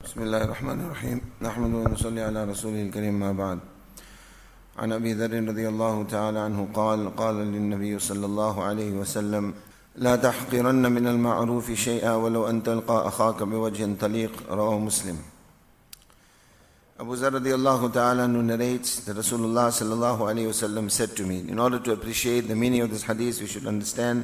بسم الله الرحمن الرحيم نحمد ونصلي على رسوله الكريم ما بعد عن أبي ذر رضي الله تعالى عنه قال للنبي صلى الله عليه وسلم لا تحقرن من المعروف شيئا ولو أن تلقى أخاك بوجه طليق رواه Muslim. Abu Dharr radiallahu ta'ala anhu narrates that Rasulullah sallallahu alayhi wa sallam said to me, in order to appreciate the meaning of this hadith, we should understand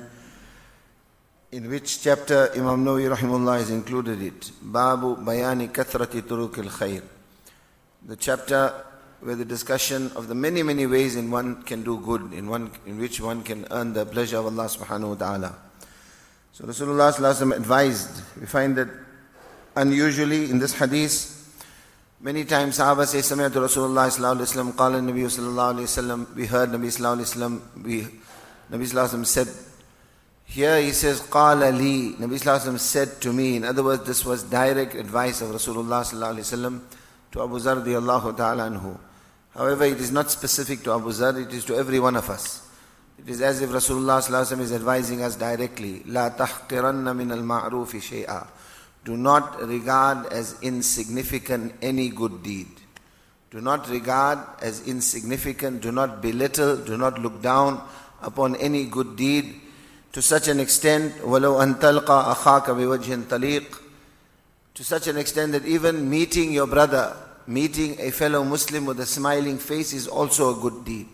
in which chapter Imam Nawawi rahimahullah has included it. Babu bayani kathrati turukil khair. The chapter where the discussion of the many ways in one can do good, in which one can earn the pleasure of Allah subhanahu wa ta'ala. So Rasulullah sallallahu alayhi wa sallam advised. We find that unusually in this hadith, many times Sahaba say, Sami'atu Rasulullah sallallahu alayhi wa sallam, qala Nabi sallallahu alayhi wa sallam, we heard Nabi sallallahu alayhi wa sallam, Nabi sallallahu alayhi wa sallam said. Here he says, qala li, Nabi sallallahu alayhi wa sallam said to me. In other words, this was direct advice of Rasulullah sallallahu alayhi wa sallam to Abu Dharr radiyallahu ta'ala anhu. However, it is not specific to Abu Dharr, it is to every one of us. It is as if Rasulullah sallallahu alayhi wa sallam is advising us directly. La tahqiranna min al-ma'rufi shay'a. Do not regard as insignificant any good deed. Do not regard as insignificant, do not belittle, do not look down upon any good deed to such an extent, وَلَوْ أَن تَلْقَى أَخَاكَ بِوَجْهٍ طَلِيقٍ, to such an extent that even meeting your brother, meeting a fellow Muslim with a smiling face is also a good deed.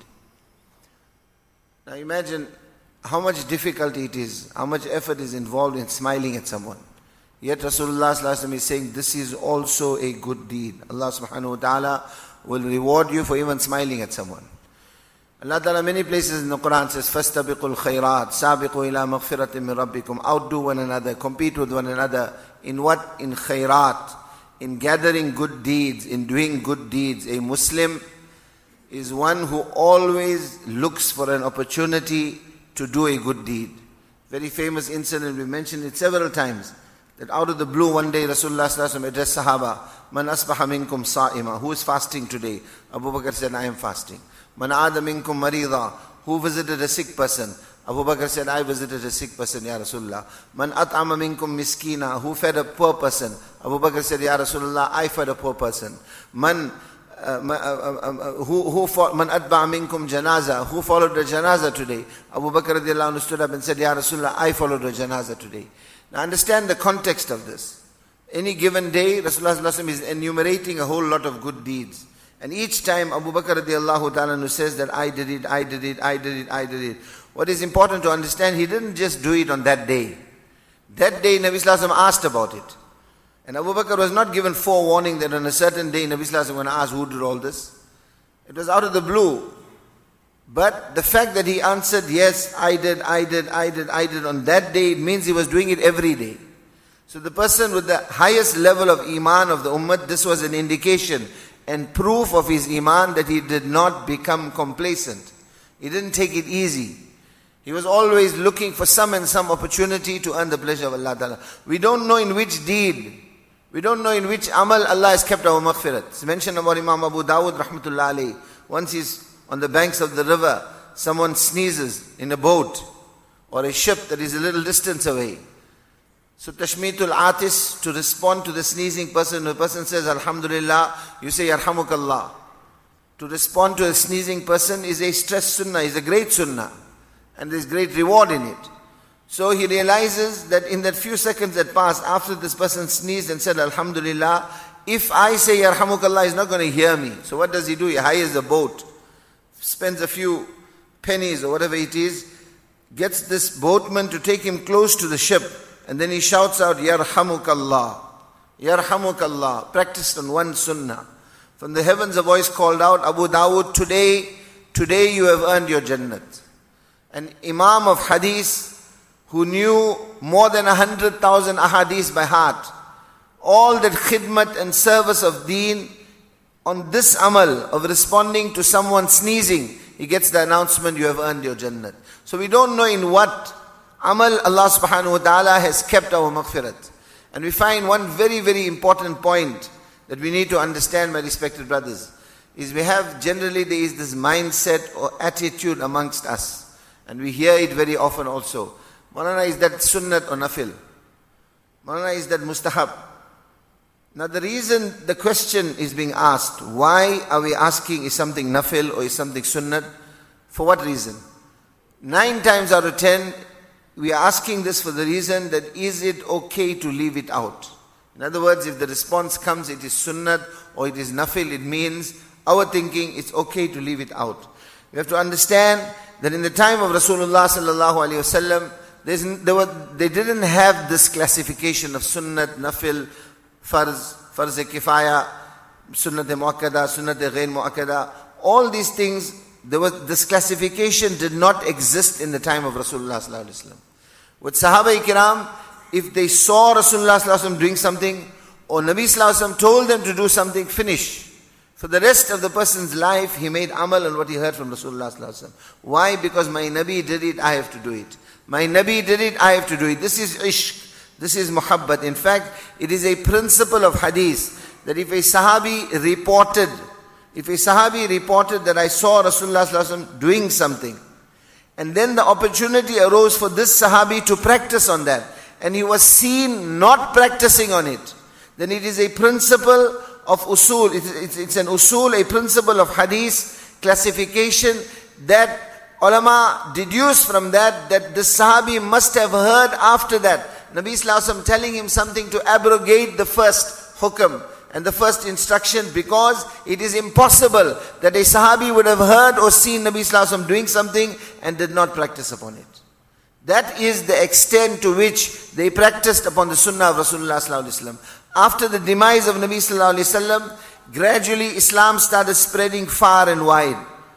Now imagine how much difficulty it is, how much effort is involved in smiling at someone. Yet Rasulullah sallallahu alaihi wasallam is saying this is also a good deed. Allah subhanahu wa ta'ala will reward you for even smiling at someone. Allah ta'ala many places in the Quran says, فَاسْتَبِقُوا الْخَيْرَاتِ سَابِقُوا إِلَى مَغْفِرَةٍ مِّن رَبِّكُمْ. Outdo one another, compete with one another. In what? In khairat, in gathering good deeds, in doing good deeds. A Muslim is one who always looks for an opportunity to do a good deed. Very famous incident, we mentioned it several times. That out of the blue one day Rasulullah sallallahu alaihi wasallam addressed Sahaba, Man asbaha minkum sa'ima, who is fasting today? Abu Bakr said, I am fasting. Man aada minkum marida, who visited a sick person? Abu Bakr said, I visited a sick person, Ya Rasulullah. Man at'ama minkum miskina, who fed a poor person? Abu Bakr said, Ya Rasulullah, I fed a poor person. Man atba'a minkum janaza, who followed the janaza today? Abu Bakr radiallahu anhu stood up and said, Ya Rasulullah, I followed the janaza today. Now understand the context of this. Any given day, Rasulullah sallallahu alaihi wasallam is enumerating a whole lot of good deeds. And each time Abu Bakr radiallahu ta'ala anhu says that I did it. What is important to understand, he didn't just do it on that day. That day Nabi sallallahu alaihi wasallam asked about it. And Abu Bakr was not given forewarning that on a certain day Nabi sallallahu alaihi wasallam was going to ask who did all this. It was out of the blue. But the fact that he answered, yes, I did on that day, it means he was doing it every day. So the person with the highest level of iman of the ummah, this was an indication and proof of his iman that he did not become complacent. He didn't take it easy. He was always looking for some opportunity to earn the pleasure of Allah Ta'ala. We don't know in which deed, we don't know in which amal Allah has kept our maghfirat. It's mentioned about Imam Abu Dawud rahmatullah alayhi. Once he's on the banks of the river, someone sneezes in a boat or a ship that is a little distance away. So Tashmitul Atis, to respond to the sneezing person, the person says Alhamdulillah, you say Yarhamukallah. To respond to a sneezing person is a stress sunnah, is a great sunnah. And there is great reward in it. So he realizes that in that few seconds that passed after this person sneezed and said Alhamdulillah, if I say Yarhamukallah, he's not going to hear me. So what does he do? He hires a boat, spends a few pennies or whatever it is, gets this boatman to take him close to the ship, and then he shouts out, Yarhamukallah, Yarhamukallah, practiced on one sunnah. From the heavens a voice called out, Abu Dawud, today you have earned your Jannat. An Imam of Hadith who knew more than 100,000 ahadith by heart, all that khidmat and service of deen, on this amal of responding to someone sneezing, he gets the announcement, you have earned your Jannat. So we don't know in what amal Allah subhanahu wa ta'ala has kept our maghfirat. And we find one very important point that we need to understand, my respected brothers, is generally there is this mindset or attitude amongst us. And we hear it very often also. Maulana, is that sunnat or nafil? Maulana, is that mustahab? Now the reason the question is being asked, why are we asking is something nafil or is something sunnat? For what reason? 9 times out of 10, we are asking this for the reason that is it okay to leave it out? In other words, if the response comes, it is sunnat or it is nafil, it means our thinking it's okay to leave it out. We have to understand that in the time of Rasulullah sallallahu alaihi wasallam, they didn't have this classification of sunnat, nafil, farz-e-kifaya, sunnat-e-muakkada, sunnat-e-ghair-muakkada. All these things, this classification did not exist in the time of Rasulullah sallallahu alaihi wasallam. With Sahaba-i-kiram, if they saw Rasulullah sallallahu alaihi wasallam doing something, or Nabi sallallahu alaihi wasallam told them to do something, finish. For the rest of the person's life, he made amal on what he heard from Rasulullah sallallahu alaihi wasallam. Why? Because my Nabi did it, I have to do it. My Nabi did it, I have to do it. This is ishq. This is muhabbat. In fact, it is a principle of hadith that if a sahabi reported that I saw Rasulullah sallallahu alaihi wasallam doing something, and then the opportunity arose for this sahabi to practice on that, and he was seen not practicing on it, then it is a principle of usul. It's an usul, a principle of hadith classification that ulama deduce from that the sahabi must have heard after that Nabi sallallahu alaihi wasallam telling him something to abrogate the first hukam and the first instruction, because it is impossible that a sahabi would have heard or seen Nabi sallallahu alaihi wasallam doing something and did not practice upon it. That is the extent to which they practiced upon the sunnah of Rasulullah sallallahu alaihi wasallam. After the demise of Nabi sallallahu alaihi wasallam, gradually Islam started spreading far and wide.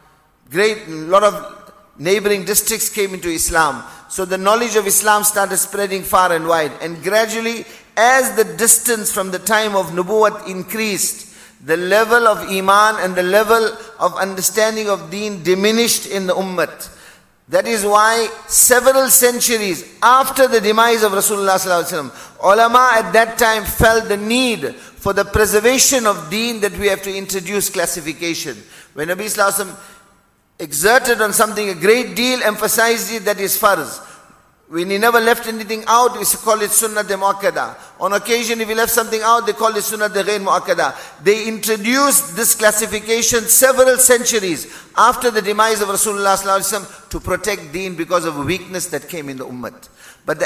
A lot of neighboring districts came into Islam. So the knowledge of Islam started spreading far and wide. And gradually, as the distance from the time of Nubuwwat increased, the level of Iman and the level of understanding of Deen diminished in the Ummah. That is why several centuries after the demise of Rasulullah sallallahu alaihi wasallam, ulama at that time felt the need for the preservation of Deen that we have to introduce classification. When Nabi sallallahu alaihi wasallam exerted on something a great deal, emphasized it, that is farz. When he never left anything out, we call it sunnat-e-muakkada. On occasion, if he left something out, they call it sunnat-e-ghair-muakkada. They introduced this classification several centuries after the demise of Rasulullah sallallahu alaihi wasallam to protect deen because of a weakness that came in the ummah. But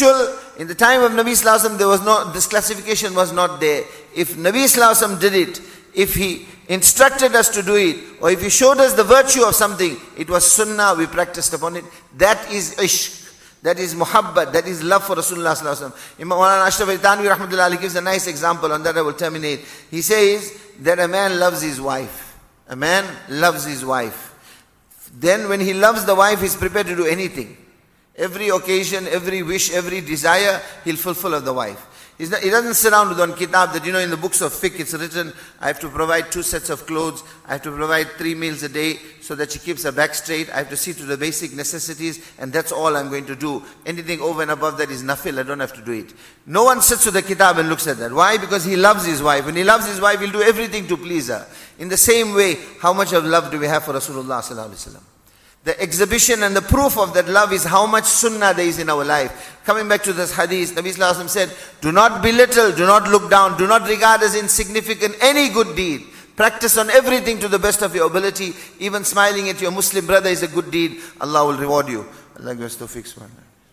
in the time of Nabi sallallahu alaihi wasallam, this classification was not there. If Nabi sallallahu alaihi wasallam did it, if he instructed us to do it, or if he showed us the virtue of something, it was sunnah, we practiced upon it. That is ishq. That is muhabbat, that is love for Rasulullah sallallahu alaihi wasallam. Imam Maulana Ashraf Ali Thanwi rahmatullah alayhi gives a nice example, on that I will terminate. He says that a man loves his wife. A man loves his wife. Then when he loves the wife, he's prepared to do anything. Every occasion, every wish, every desire, he'll fulfill of the wife. He doesn't sit down with one kitab that, in the books of fiqh it's written, I have to provide 2 sets of clothes, I have to provide 3 meals a day so that she keeps her back straight, I have to see to the basic necessities, and that's all I'm going to do. Anything over and above that is nafil, I don't have to do it. No one sits with the kitab and looks at that. Why? Because he loves his wife. When he loves his wife, he'll do everything to please her. In the same way, how much of love do we have for Rasulullah sallallahu alaihi wasallam? The exhibition and the proof of that love is how much sunnah there is in our life. Coming back to this hadith, Nabi sallallahu alaihi wasallam said, do not belittle, do not look down, do not regard as insignificant any good deed. Practice on everything to the best of your ability. Even smiling at your Muslim brother is a good deed. Allah will reward you. Allah gives us tawfiq.